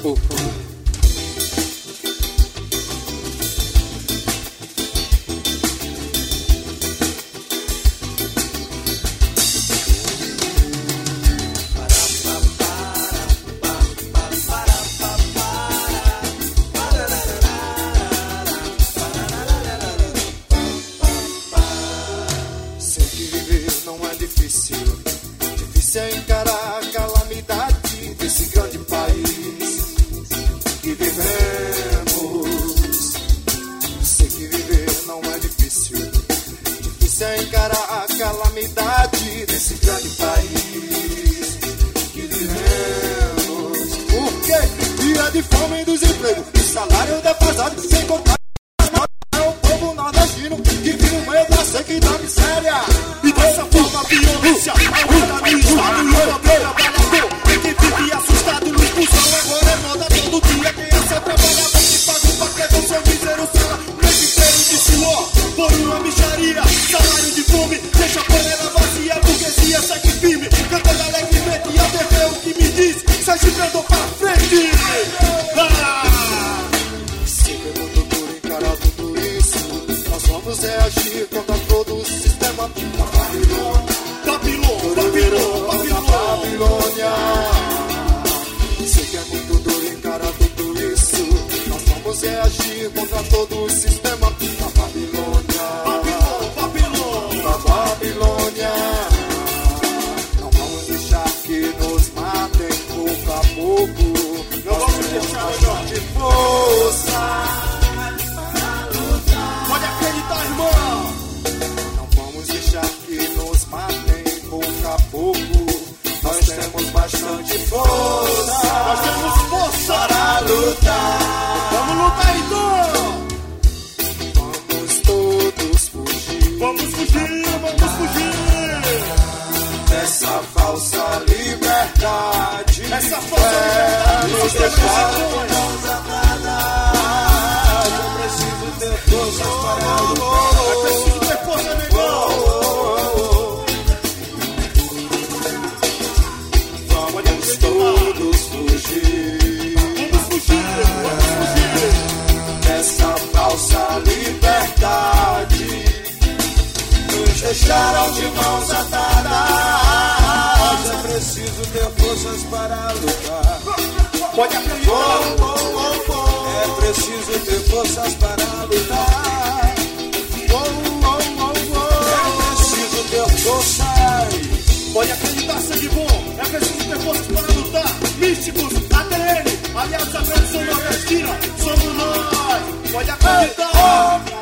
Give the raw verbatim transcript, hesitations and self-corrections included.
oh, oh. Difícil é encarar a calamidade desse grande país que vivemos. Sei que viver não é difícil. Difícil é encarar a calamidade desse grande país que vivemos. Por quê? Dia de fome e desemprego, e salário defasado, sem contar é o povo nordestino que vive o meio da seca e da miséria. E dessa forma a violência agora no estado e o poder abalador que vive assustado no expulsão. Agora é moda todo dia. Quem é seu trabalhador que paga o paquete do seu mísero sala, mês inteiro de suor por uma micharia. Salário de fome deixa a panela vazia. A burguesia segue firme, cantando alegremente. E a T V o que me diz, Sergipe andou pra frente. Ah! Sempre muito duro encarar tudo isso. Nós vamos reagir contra todo o sistema da Babilônia. Babilônia, Babilônia, Babilônia. Sei que é muito duro encarar tudo isso. Nós vamos reagir contra todo o sistema da Babilônia. Babilônia, Babilônia, da Babilônia. Não vamos deixar que nos matem pouco a pouco. Não vamos deixar de força. Pode acreditar, irmão. Não vamos deixar que nos matem pouco a pouco. Nós temos bastante força. Nós temos força para lutar. Vamos lutar, então. Vamos todos fugir. Vamos fugir, vamos fugir dessa falsa liberdade. Essa falsa liberdade nos deixar de mãos atadas. Eu preciso ter forças para lutar. Eu preciso ter força, negão. Vamos todos fugir. Vamos fugir, vamos fugir dessa falsa liberdade. Nos deixaram de mãos atadas. É preciso ter forças para lutar. Pode acreditar. Oh, oh, oh, oh. É preciso ter forças para lutar. Oh, oh, oh, oh. É preciso ter forças. Pode acreditar, sangue bom. É preciso ter forças para lutar. Místicos, A T N, aliás, a versão nordestina, somos nós. Pode acreditar.